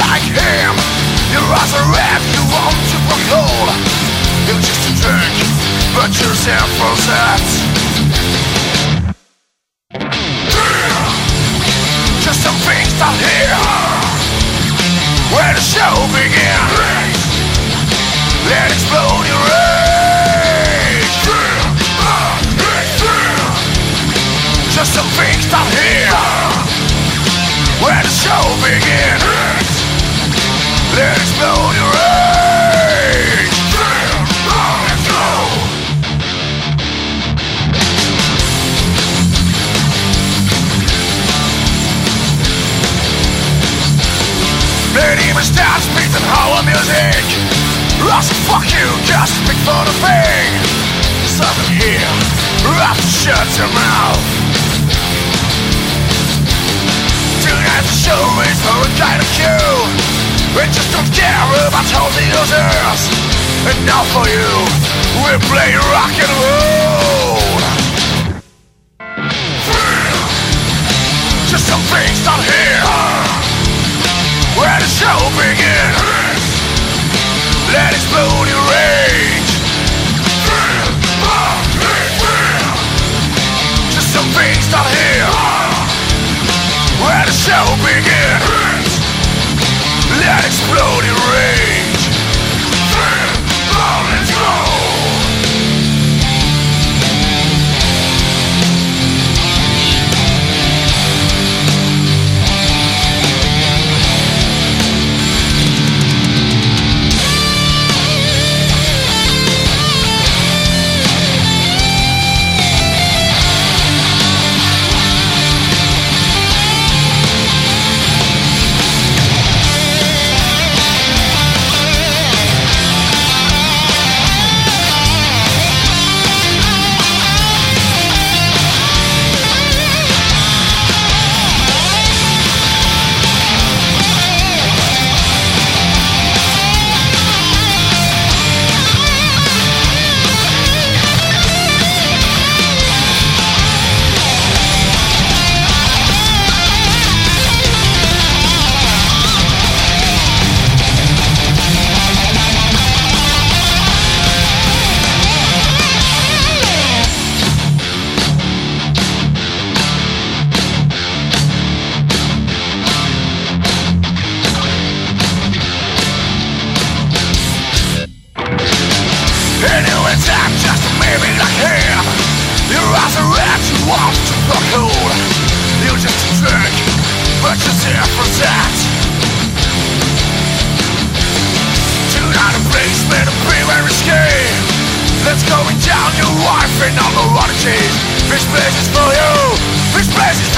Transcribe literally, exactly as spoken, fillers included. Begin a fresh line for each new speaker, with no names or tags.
like him. Your eyes are red, you want to grow cold. You're just a drink, but you're for that. Just some things down here where the show begins. Let explode your rage. Just some things down here where the show begins. Let explode your rage. Let's go. Lady Mustache beats and hollow music. Ross, fuck you, just speak for the thing. Something here, have to shut your mouth. Tonight the show is for a kind of cue. We just don't care about all the others. And now for you, we play rock and roll. Just some things down here where the show begins. Let explode your rage. Just some things down here where the show begins. Let explode your rage. Let's go. Let's going down your wife and all the water cheese. This place is for you. This place is